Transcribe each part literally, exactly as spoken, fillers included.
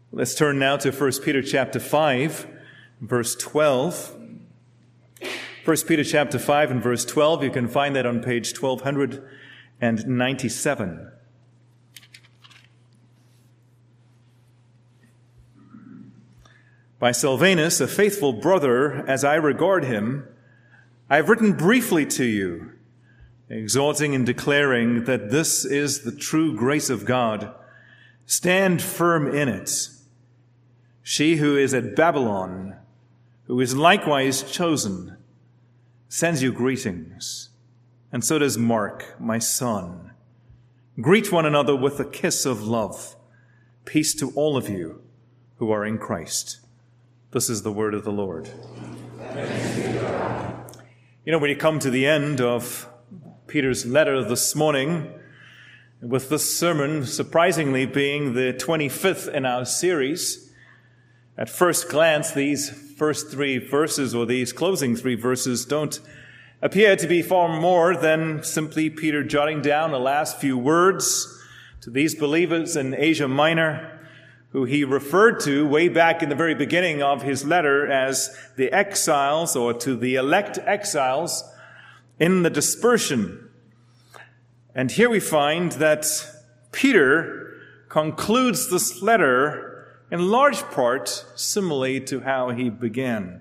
Let's turn now to First Peter chapter five, verse twelve. First Peter chapter five and verse twelve, you can find that on page twelve ninety-seven. By Silvanus, a faithful brother, as I regard him, I have written briefly to you, exhorting and declaring that this is the true grace of God. Stand firm in it. She who is at Babylon, who is likewise chosen, sends you greetings, and so does Mark, my son. Greet one another with a kiss of love. Peace to all of you who are in Christ. This is the word of the Lord. You know, when you come to the end of Peter's letter this morning, with this sermon surprisingly being the twenty-fifth in our series, at first glance, these first three verses, or these closing three verses, don't appear to be far more than simply Peter jotting down the last few words to these believers in Asia Minor, who he referred to way back in the very beginning of his letter as the exiles, or to the elect exiles in the dispersion. And here we find that Peter concludes this letter in large part similarly to how he began.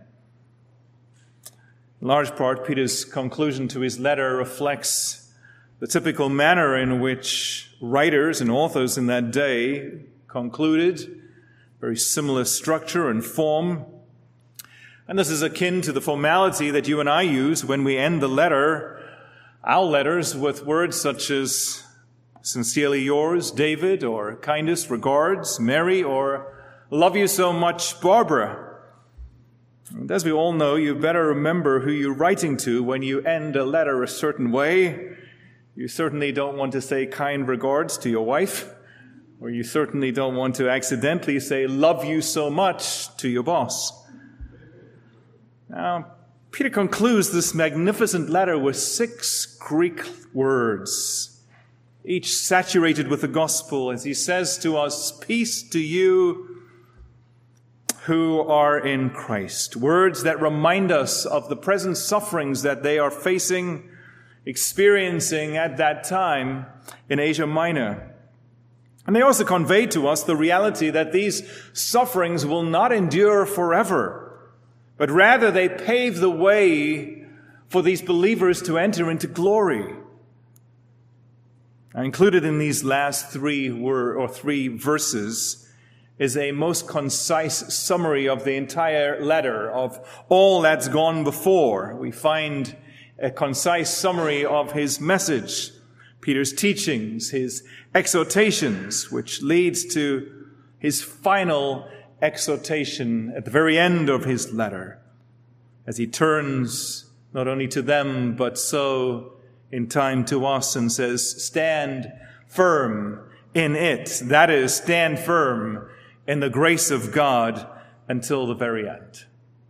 In large part, Peter's conclusion to his letter reflects the typical manner in which writers and authors in that day concluded, very similar structure and form. And this is akin to the formality that you and I use when we end the letter, our letters, with words such as sincerely yours, David, or kindest regards, Mary, or love you so much, Barbara. And as we all know, you better remember who you're writing to when you end a letter a certain way. You certainly don't want to say kind regards to your wife, or you certainly don't want to accidentally say love you so much to your boss. Now, Peter concludes this magnificent letter with six Greek words, each saturated with the gospel, as he says to us, peace to you who are in Christ. Words that remind us of the present sufferings that they are facing, experiencing at that time in Asia Minor. And they also convey to us the reality that these sufferings will not endure forever, but rather they pave the way for these believers to enter into glory. Now, included in these last three word or three verses is a most concise summary of the entire letter, of all that's gone before. We find a concise summary of his message, Peter's teachings, his exhortations, which leads to his final exhortation at the very end of his letter, as he turns not only to them, but so in time to us, and says, stand firm in it. That is, stand firm in the grace of God until the very end.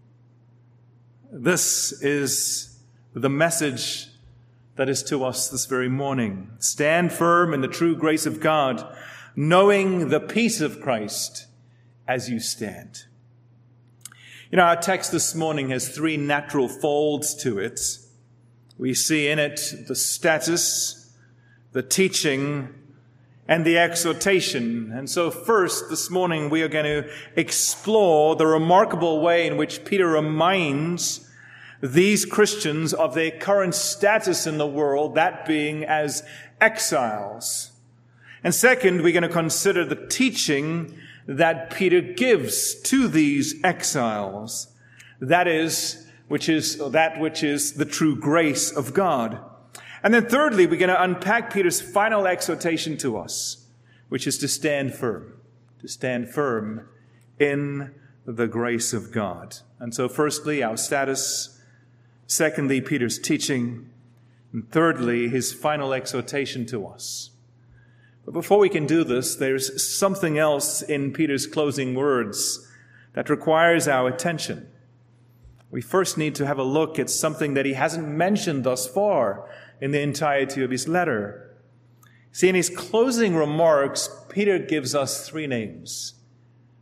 This is the message that is to us this very morning. Stand firm in the true grace of God, knowing the peace of Christ as you stand. You know, our text this morning has three natural folds to it. We see in it the status, the teaching, and the exhortation. And so first, this morning, we are going to explore the remarkable way in which Peter reminds these Christians of their current status in the world, that being as exiles. And second, we're going to consider the teaching that Peter gives to these exiles. That is, which is that which is the true grace of God. And then thirdly, we're going to unpack Peter's final exhortation to us, which is to stand firm, to stand firm in the grace of God. And so firstly, our status. Secondly, Peter's teaching. And thirdly, his final exhortation to us. But before we can do this, there's something else in Peter's closing words that requires our attention. We first need to have a look at something that he hasn't mentioned thus far in the entirety of his letter. See, in his closing remarks, Peter gives us three names.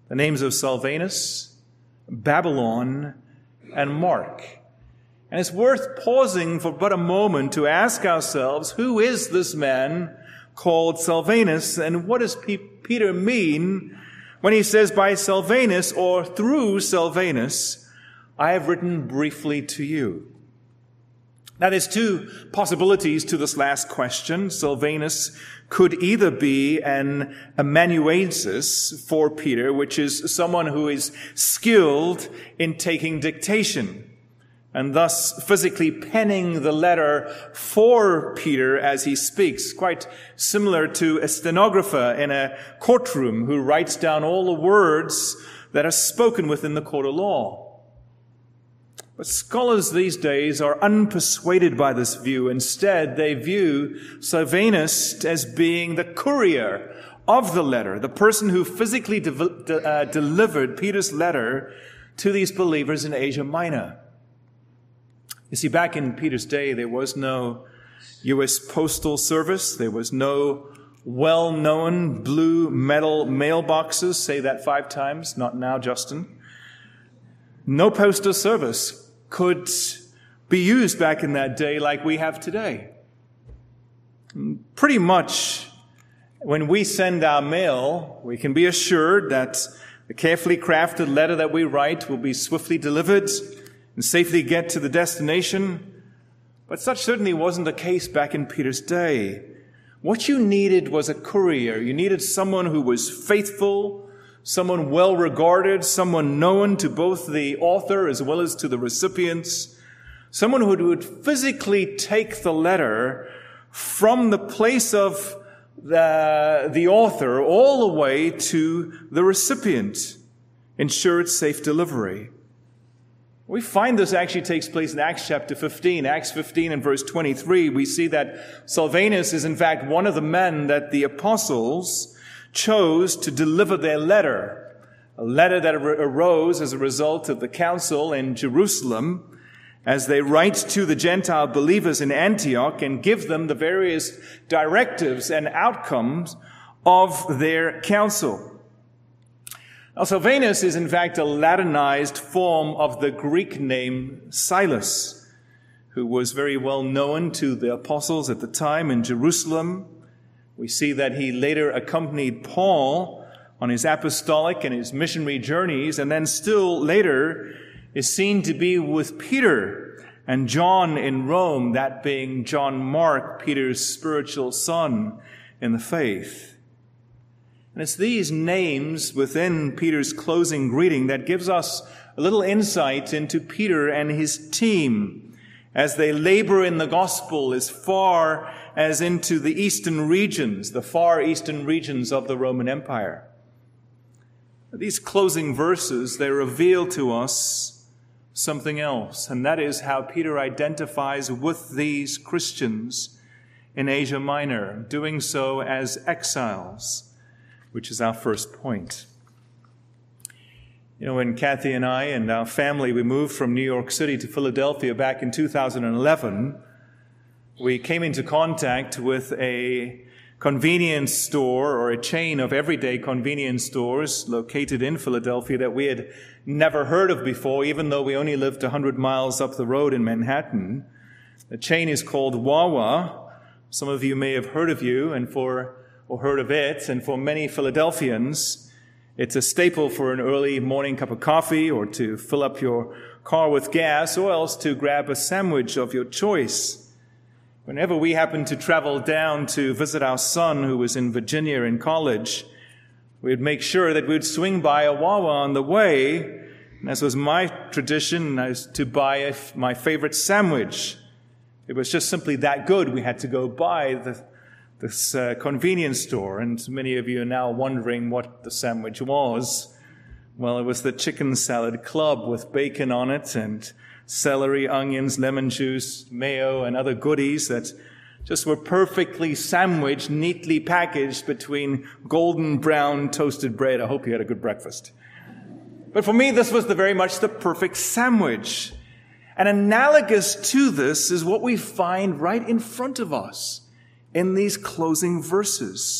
the names of Silvanus, Babylon, and Mark. And it's worth pausing for but a moment to ask ourselves, who is this man called Silvanus, and what does P- Peter mean when he says, by Silvanus or through Silvanus, I have written briefly to you? Now, there's two possibilities to this last question. Silvanus could either be an amanuensis for Peter, which is someone who is skilled in taking dictation, and thus physically penning the letter for Peter as he speaks, quite similar to a stenographer in a courtroom who writes down all the words that are spoken within the court of law. But scholars these days are unpersuaded by this view. Instead, they view Silvanus as being the courier of the letter, the person who physically de- de- uh, delivered Peter's letter to these believers in Asia Minor. You see, back in Peter's day, there was no U S Postal Service. There was no well-known blue metal mailboxes. Say that five times. Not now, Justin. No postal service could be used back in that day like we have today. Pretty much, when we send our mail, we can be assured that the carefully crafted letter that we write will be swiftly delivered and safely get to the destination. But such certainly wasn't the case back in Peter's day. What you needed was a courier. You needed someone who was faithful, someone well regarded, someone known to both the author as well as to the recipients, someone who would physically take the letter from the place of the, the author all the way to the recipient, ensure its safe delivery. We find this actually takes place in Acts chapter fifteen. Acts fifteen and verse twenty-three, we see that Silvanus is in fact one of the men that the apostles chose to deliver their letter, a letter that arose as a result of the council in Jerusalem as they write to the Gentile believers in Antioch and give them the various directives and outcomes of their council. Now, Silvanus is in fact a Latinized form of the Greek name Silas, who was very well known to the apostles at the time in Jerusalem. We see that he later accompanied Paul on his apostolic and his missionary journeys, and then still later is seen to be with Peter and John in Rome, that being John Mark, Peter's spiritual son in the faith. And it's these names within Peter's closing greeting that gives us a little insight into Peter and his team as they labor in the gospel as far as into the eastern regions, the far eastern regions of the Roman Empire. These closing verses, they reveal to us something else, and that is how Peter identifies with these Christians in Asia Minor, doing so as exiles, which is our first point. You know, when Kathy and I and our family, we moved from New York City to Philadelphia back in two thousand eleven, we came into contact with a convenience store or a chain of everyday convenience stores located in Philadelphia that we had never heard of before, even though we only lived one hundred miles up the road in Manhattan. The chain is called Wawa. Some of you may have heard of you and for or heard of it, and for many Philadelphians, it's a staple for an early morning cup of coffee or to fill up your car with gas or else to grab a sandwich of your choice. Whenever we happened to travel down to visit our son who was in Virginia in college, we'd make sure that we'd swing by a Wawa on the way, and as was my tradition, I was to buy a, my favorite sandwich. It was just simply that good. We had to go by the this uh, convenience store, and many of you are now wondering what the sandwich was. Well, it was the chicken salad club with bacon on it and celery, onions, lemon juice, mayo, and other goodies that just were perfectly sandwiched, neatly packaged between golden brown toasted bread. I hope you had a good breakfast. But for me, this was the very much the perfect sandwich. And analogous to this is what we find right in front of us in these closing verses.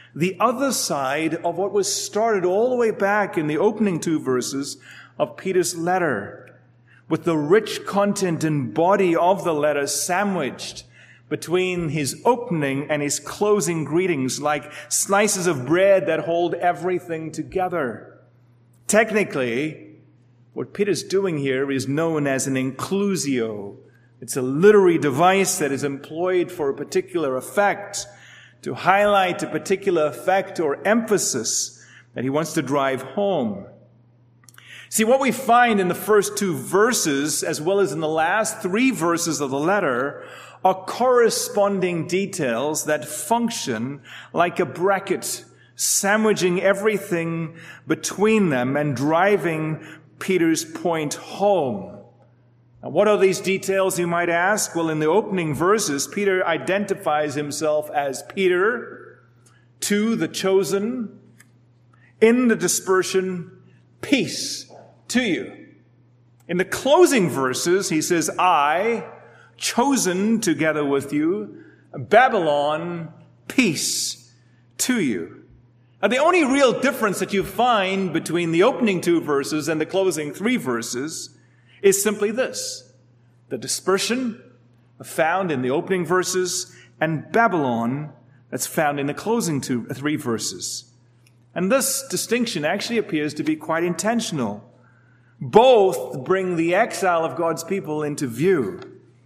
the other side of what was started all the way back in the opening two verses of Peter's letter, with the rich content and body of the letter sandwiched between his opening and his closing greetings, like slices of bread that hold everything together. Technically, what Peter's doing here is known as an inclusio. It's a literary device that is employed for a particular effect, to highlight a particular effect or emphasis that he wants to drive home. See, what we find in the first two verses, as well as in the last three verses of the letter, are corresponding details that function like a bracket, sandwiching everything between them and driving Peter's point home. Now, what are these details, you might ask? Well, in the opening verses, Peter identifies himself as Peter, to the chosen, in the dispersion, peace to you. In the closing verses, he says, I, chosen together with you, Babylon, peace to you. Now, the only real difference that you find between the opening two verses and the closing three verses is simply this: the dispersion found in the opening verses and Babylon that's found in the closing two, three verses. And this distinction actually appears to be quite intentional. Both bring the exile of God's people into view.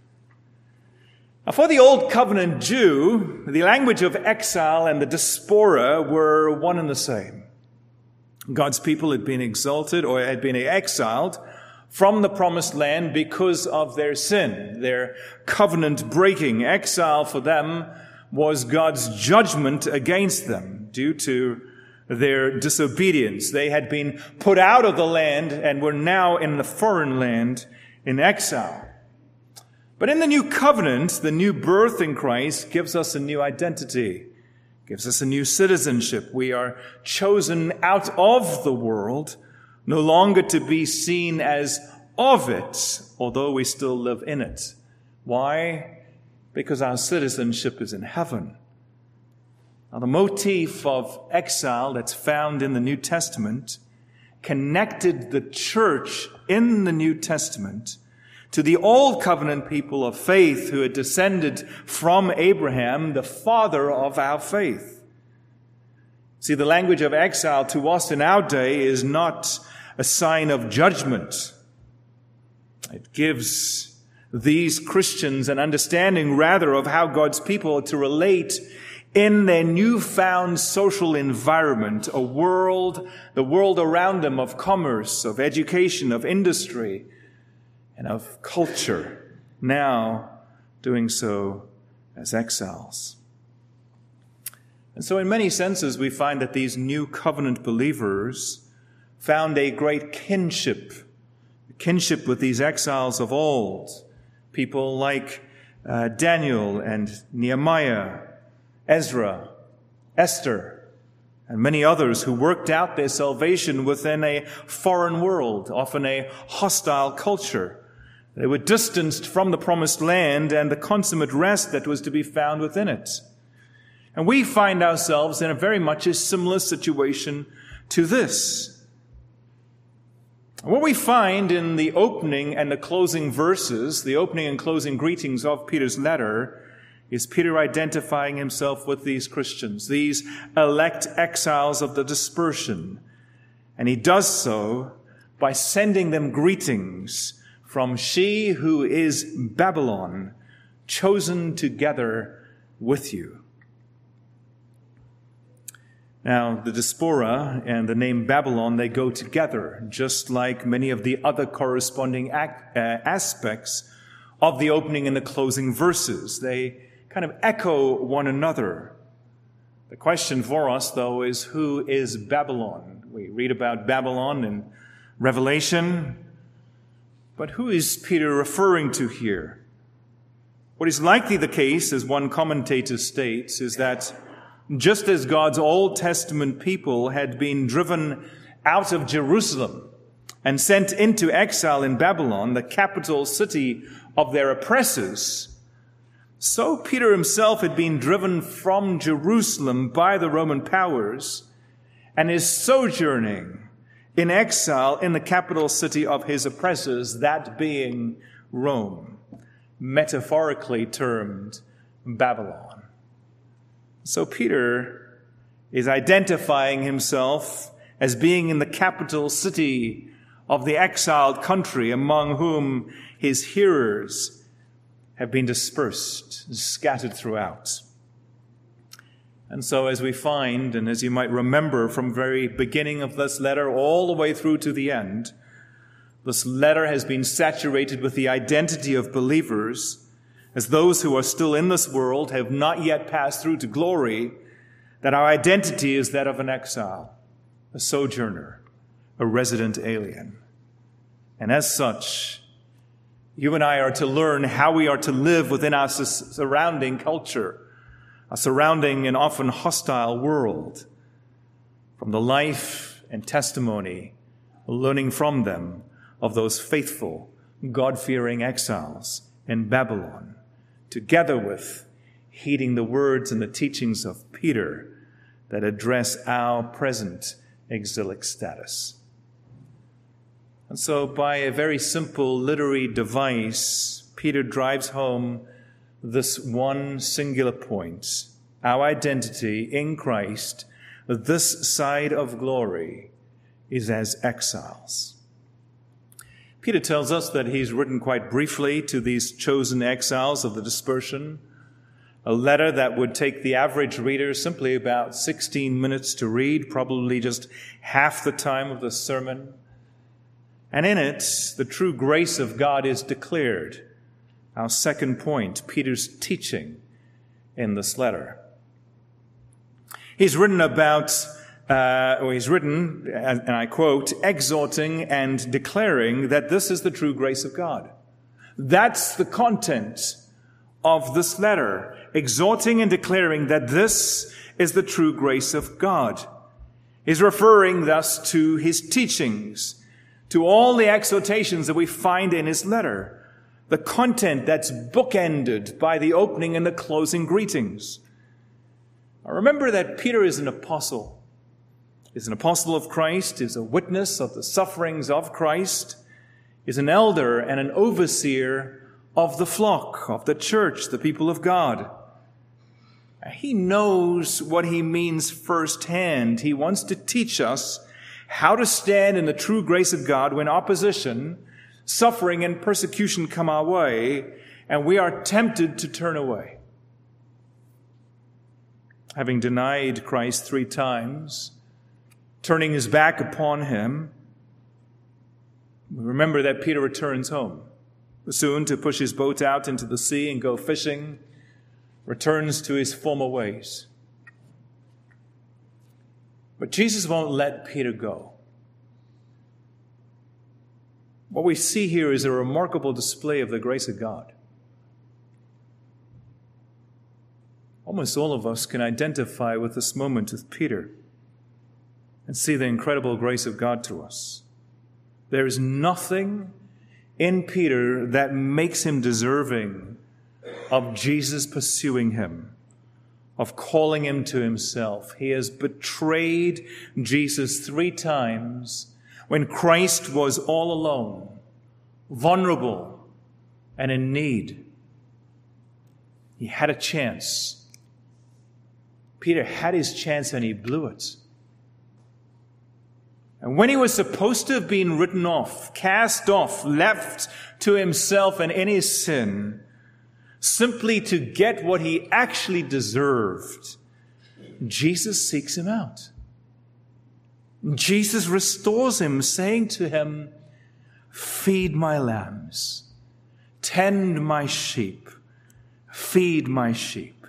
Now, for the Old Covenant Jew, the language of exile and the diaspora were one and the same. God's people had been exalted or had been exiled from the promised land because of their sin, their covenant breaking. Exile for them was God's judgment against them due to their disobedience. They had been put out of the land and were now in the foreign land in exile. But in the new covenant, the new birth in Christ gives us a new identity, gives us a new citizenship. We are chosen out of the world, no longer to be seen as of it, although we still live in it. Why? Because our citizenship is in heaven. Now, the motif of exile that's found in the New Testament connected the church in the New Testament to the Old Covenant people of faith who had descended from Abraham, the father of our faith. See, the language of exile to us in our day is not a sign of judgment. It gives these Christians an understanding, rather, of how God's people are to relate in their newfound social environment, a world, the world around them of commerce, of education, of industry, and of culture, now doing so as exiles. And so in many senses, we find that these new covenant believers found a great kinship, kinship with these exiles of old, people like uh, Daniel and Nehemiah, Ezra, Esther, and many others who worked out their salvation within a foreign world, often a hostile culture. They were distanced from the promised land and the consummate rest that was to be found within it. And we find ourselves in a very much a similar situation to this. What we find in the opening and the closing verses, the opening and closing greetings of Peter's letter, is Peter identifying himself with these Christians, these elect exiles of the dispersion. And he does so by sending them greetings from she who is Babylon, chosen together with you. Now, the diaspora and the name Babylon, they go together, just like many of the other corresponding act, uh, aspects of the opening and the closing verses. They kind of echo one another. The question for us, though, is who is Babylon? We read about Babylon in Revelation, but who is Peter referring to here? What is likely the case, as one commentator states, is that just as God's Old Testament people had been driven out of Jerusalem and sent into exile in Babylon, the capital city of their oppressors, So Peter himself had been driven from Jerusalem by the Roman powers and is sojourning in exile in the capital city of his oppressors, that being Rome, metaphorically termed Babylon. So Peter is identifying himself as being in the capital city of the exiled country, among whom his hearers have been dispersed, scattered throughout. And so as we find, and as you might remember from the very beginning of this letter all the way through to the end, this letter has been saturated with the identity of believers as those who are still in this world, have not yet passed through to glory, that our identity is that of an exile, a sojourner, a resident alien. And as such, you and I are to learn how we are to live within our surrounding culture, a surrounding and often hostile world, from the life and testimony, learning from them of those faithful, God-fearing exiles in Babylon, together with heeding the words and the teachings of Peter that address our present exilic status. And so by a very simple literary device, Peter drives home this one singular point: our identity in Christ, this side of glory, is as exiles. Peter tells us that he's written quite briefly to these chosen exiles of the dispersion, a letter that would take the average reader simply about sixteen minutes to read, probably just half the time of the sermon. And in it, the true grace of God is declared. Our second point, Peter's teaching in this letter. He's written about, uh, or he's written, and I quote, exhorting and declaring that this is the true grace of God. That's the content of this letter, exhorting and declaring that this is the true grace of God. He's referring thus to his teachings, to all the exhortations that we find in his letter, the content that's bookended by the opening and the closing greetings. Now remember that Peter is an apostle. He's an apostle of Christ, is a witness of the sufferings of Christ, is an elder and an overseer of the flock, of the church, the people of God. He knows what he means firsthand. He wants to teach us how to stand in the true grace of God when opposition, suffering, and persecution come our way, and we are tempted to turn away. Having denied Christ three times, turning his back upon him, remember that Peter returns home, soon to push his boat out into the sea and go fishing, returns to his former ways. But Jesus won't let Peter go. What we see here is a remarkable display of the grace of God. Almost all of us can identify with this moment with Peter and see the incredible grace of God to us. There is nothing in Peter that makes him deserving of Jesus pursuing him, of calling him to himself. He has betrayed Jesus three times when Christ was all alone, vulnerable, and in need. He had a chance. Peter had his chance and he blew it. And when he was supposed to have been written off, cast off, left to himself and in his sin, simply to get what he actually deserved, Jesus seeks him out. Jesus restores him, saying to him, feed my lambs, tend my sheep, feed my sheep.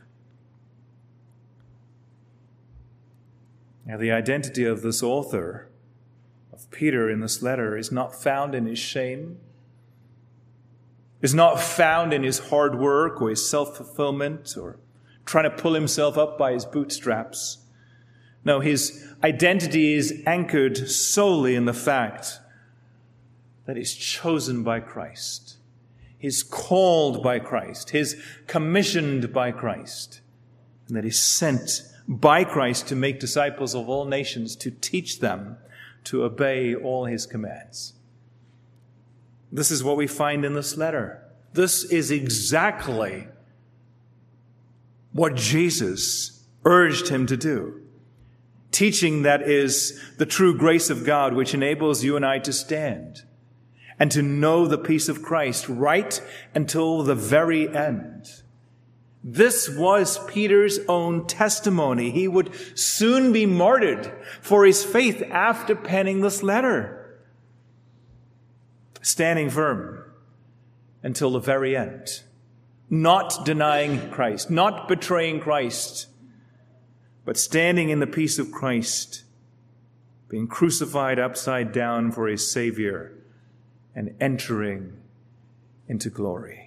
Now, the identity of this author, of Peter in this letter, is not found in his shame, is not found in his hard work or his self-fulfillment or trying to pull himself up by his bootstraps. No, his identity is anchored solely in the fact that he's chosen by Christ. he's called by Christ, he's commissioned by Christ, and that he's sent by Christ to make disciples of all nations, to teach them to obey all his commands. This is what we find in this letter. This is exactly what Jesus urged him to do. Teaching that is the true grace of God, which enables you and I to stand and to know the peace of Christ right until the very end. This was Peter's own testimony. He would soon be martyred for his faith after penning this letter. Standing firm until the very end. Not denying Christ, not betraying Christ, but standing in the peace of Christ, being crucified upside down for his Savior and entering into glory.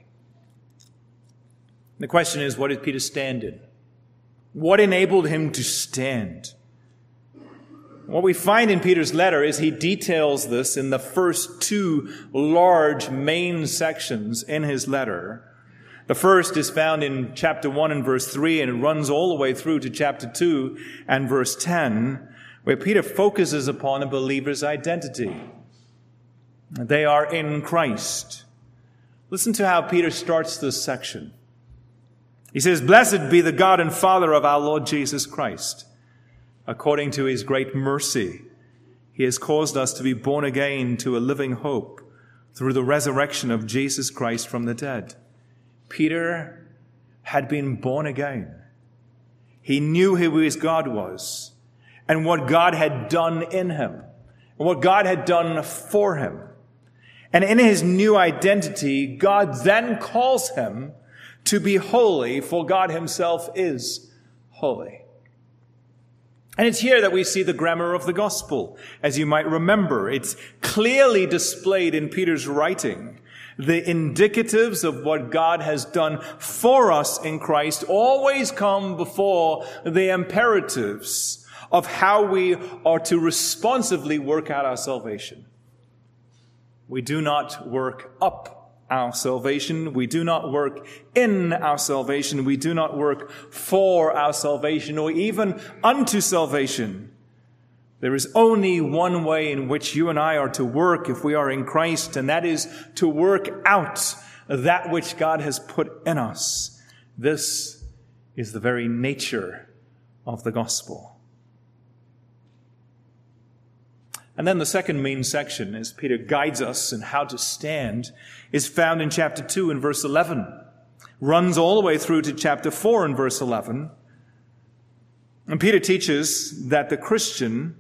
The question is, what did Peter stand in? What enabled him to stand? What we find in Peter's letter is he details this in the first two large main sections in his letter. The first is found in chapter one and verse three, and it runs all the way through to chapter two and verse ten, where Peter focuses upon a believer's identity. They are in Christ. Listen to how Peter starts this section. He says, "Blessed be the God and Father of our Lord Jesus Christ. According to his great mercy, he has caused us to be born again to a living hope through the resurrection of Jesus Christ from the dead." Peter had been born again. He knew who his God was and what God had done in him and what God had done for him. And in his new identity, God then calls him to be holy, for God himself is holy. And it's here that we see the grammar of the gospel. As you might remember, it's clearly displayed in Peter's writing. The indicatives of what God has done for us in Christ always come before the imperatives of how we are to responsively work out our salvation. We do not work up our salvation. We do not work in our salvation. We do not work for our salvation or even unto salvation. There is only one way in which you and I are to work if we are in Christ, and that is to work out that which God has put in us. This is the very nature of the gospel. And then the second main section, as Peter guides us in how to stand, is found in chapter two and verse eleven. Runs all the way through to chapter four and verse eleven. And Peter teaches that the Christian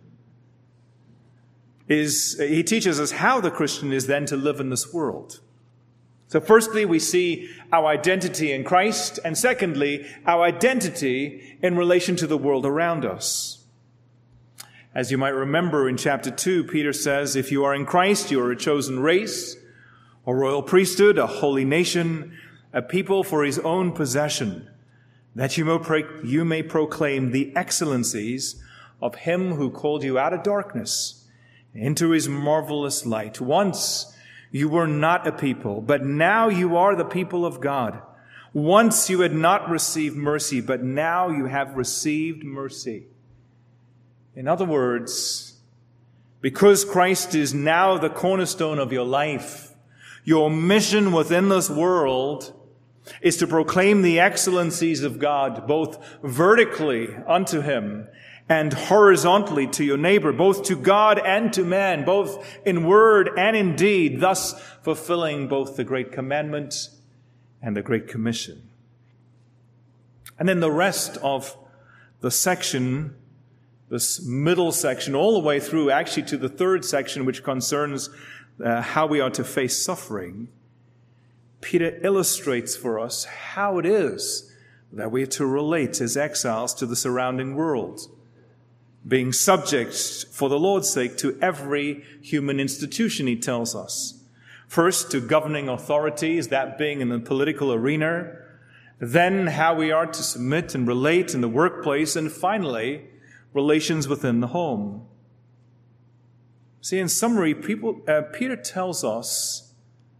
is, he teaches us how the Christian is then to live in this world. So firstly, we see our identity in Christ, and secondly, our identity in relation to the world around us. As you might remember in chapter two, Peter says, if you are in Christ, you are a chosen race, a royal priesthood, a holy nation, a people for his own possession, that you may, pro- you may proclaim the excellencies of him who called you out of darkness into his marvelous light. Once you were not a people, but now you are the people of God. Once you had not received mercy, but now you have received mercy. In other words, because Christ is now the cornerstone of your life, your mission within this world is to proclaim the excellencies of God, both vertically unto him and horizontally to your neighbor, both to God and to man, both in word and in deed, thus fulfilling both the great commandment and the great commission. And then the rest of the section, this middle section, all the way through actually to the third section, which concerns uh, how we are to face suffering, Peter illustrates for us how it is that we are to relate as exiles to the surrounding world, being subject for the Lord's sake to every human institution, he tells us. First, to governing authorities, that being in the political arena, then how we are to submit and relate in the workplace, and finally, relations within the home. See, in summary, people, uh, Peter tells us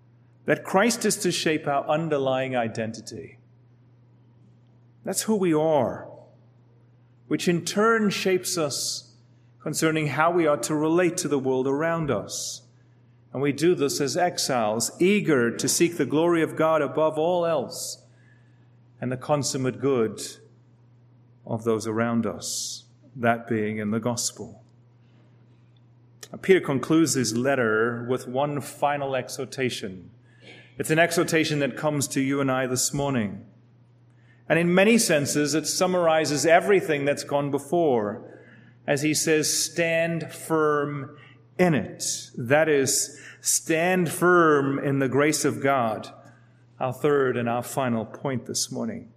that Christ is to shape our underlying identity. That's who we are, which in turn shapes us concerning how we are to relate to the world around us. And we do this as exiles, eager to seek the glory of God above all else and the consummate good of those around us, that being in the gospel. Peter concludes his letter with one final exhortation. It's an exhortation that comes to you and I this morning. And in many senses, it summarizes everything that's gone before, as he says, stand firm in it. That is, stand firm in the grace of God. Our third and our final point this morning.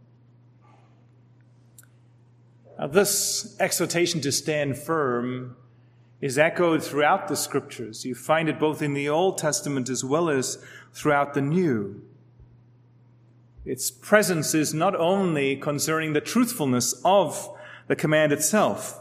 Now, this exhortation to stand firm is echoed throughout the Scriptures. You find it both in the Old Testament as well as throughout the New. Its presence is not only concerning the truthfulness of the command itself,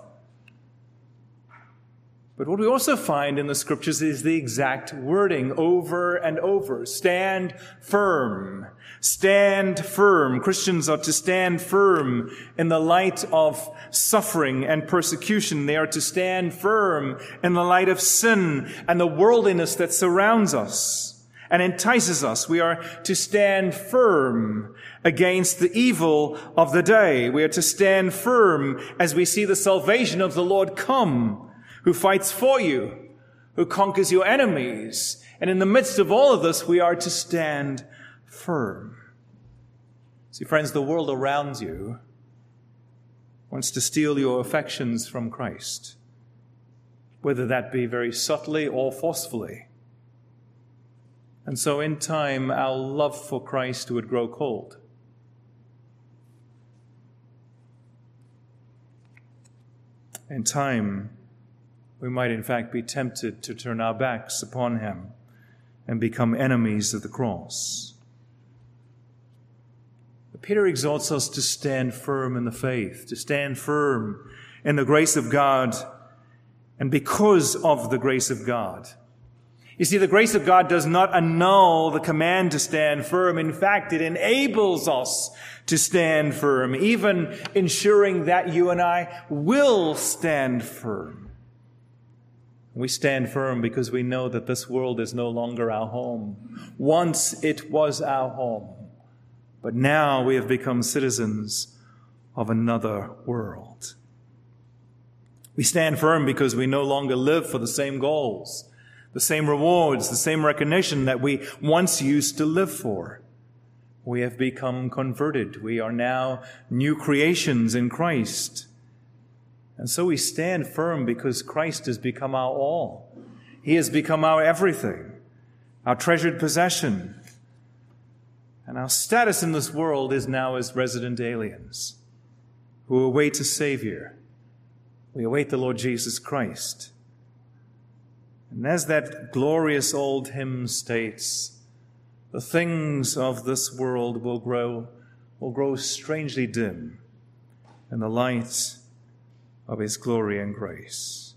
but what we also find in the Scriptures is the exact wording over and over. Stand firm. Stand firm. Christians are to stand firm in the light of suffering and persecution. They are to stand firm in the light of sin and the worldliness that surrounds us and entices us. We are to stand firm against the evil of the day. We are to stand firm as we see the salvation of the Lord come, who fights for you, who conquers your enemies. And in the midst of all of this, we are to stand firm. See, friends, the world around you wants to steal your affections from Christ, whether that be very subtly or forcefully. And so in time, our love for Christ would grow cold. In time, we might in fact be tempted to turn our backs upon him and become enemies of the cross. But Peter exhorts us to stand firm in the faith, to stand firm in the grace of God, and because of the grace of God. You see, the grace of God does not annul the command to stand firm. In fact, it enables us to stand firm, even ensuring that you and I will stand firm. We stand firm because we know that this world is no longer our home. Once it was our home, but now we have become citizens of another world. We stand firm because we no longer live for the same goals, the same rewards, the same recognition that we once used to live for. We have become converted. We are now new creations in Christ. And so we stand firm because Christ has become our all. He has become our everything, our treasured possession. And our status in this world is now as resident aliens who await a Savior. We await the Lord Jesus Christ. And as that glorious old hymn states, the things of this world will grow, will grow strangely dim in the light of his glory and grace.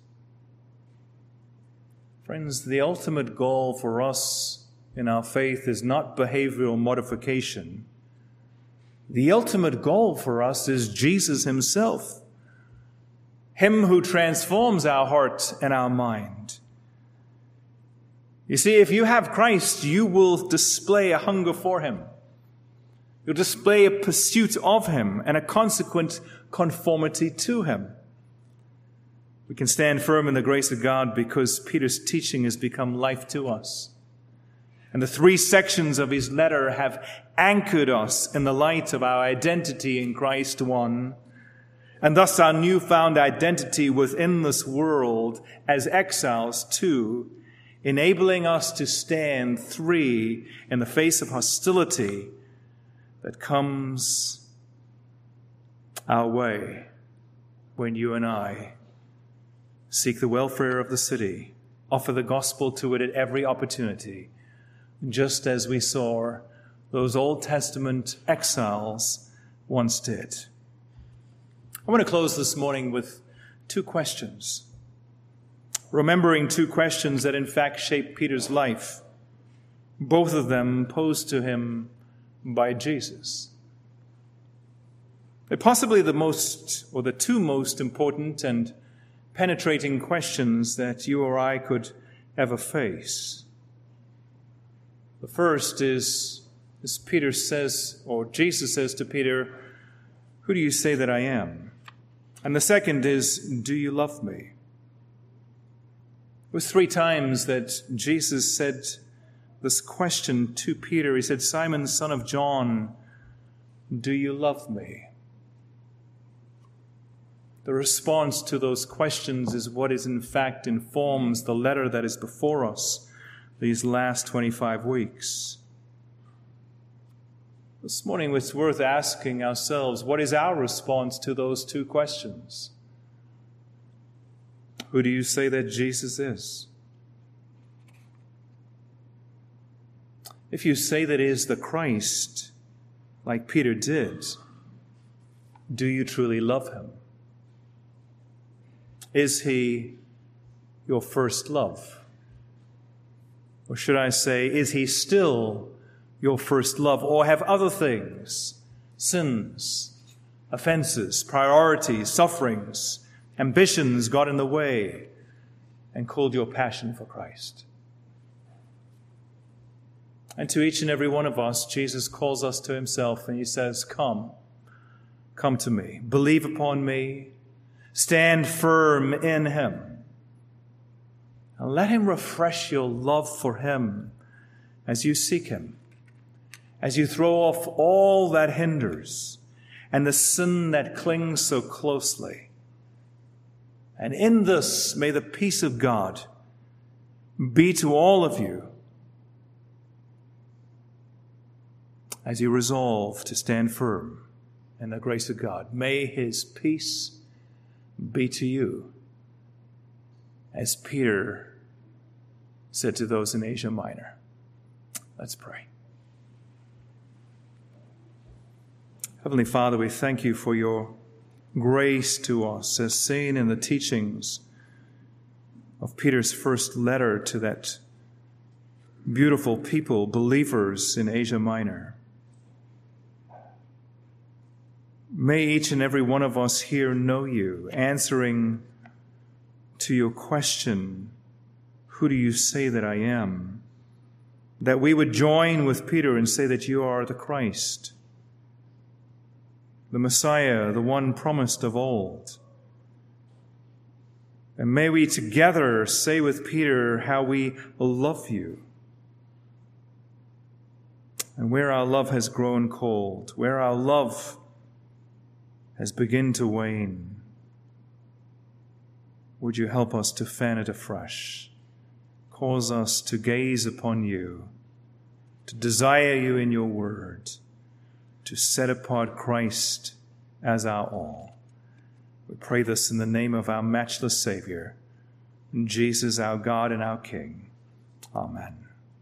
Friends, the ultimate goal for us in our faith is not behavioral modification. The ultimate goal for us is Jesus himself, him who transforms our heart and our mind. You see, if you have Christ, you will display a hunger for him. You'll display a pursuit of him and a consequent conformity to him. We can stand firm in the grace of God because Peter's teaching has become life to us. And the three sections of his letter have anchored us in the light of our identity in Christ one, and thus our newfound identity within this world as exiles two, enabling us to stand three in the face of hostility that comes our way when you and I seek the welfare of the city, offer the gospel to it at every opportunity, just as we saw those Old Testament exiles once did. I want to close this morning with two questions, remembering two questions that in fact shape Peter's life both of them posed to him by Jesus. They're possibly the most, or the two most important and penetrating questions that you or I could ever face. The first is, as Peter says, or Jesus says to Peter, "Who do you say that I am?" And the second is, "Do you love me?" It was three times that Jesus said this question to Peter. He said, "Simon, son of John, do you love me?" The response to those questions is what is in fact informs the letter that is before us these last twenty-five weeks. This morning it's worth asking ourselves, what is our response to those two questions? Who do you say that Jesus is? If you say that he is the Christ, like Peter did, do you truly love him? Is he your first love? Or should I say, is he still your first love? Or have other things, sins, offenses, priorities, sufferings, ambitions got in the way and cooled your passion for Christ? And to each and every one of us, Jesus calls us to himself and he says, "Come, come to me, believe upon me, stand firm in him, and let him refresh your love for him as you seek him, as you throw off all that hinders and the sin that clings so closely. And in this, may the peace of God be to all of you as you resolve to stand firm in the grace of God. May his peace be to you, as Peter said to those in Asia Minor. Let's pray. Heavenly Father, we thank you for your grace to us as seen in the teachings of Peter's first letter to that beautiful people, believers in Asia Minor. May each and every one of us here know you, answering to your question, "Who do you say that I am?" That we would join with Peter and say that you are the Christ, the Messiah, the one promised of old. And may we together say with Peter how we love you. And where our love has grown cold, where our love has begun to wane, would you help us to fan it afresh? Cause us to gaze upon you, to desire you in your word, to set apart Christ as our all. We pray this in the name of our matchless Savior, Jesus, our God and our King. Amen.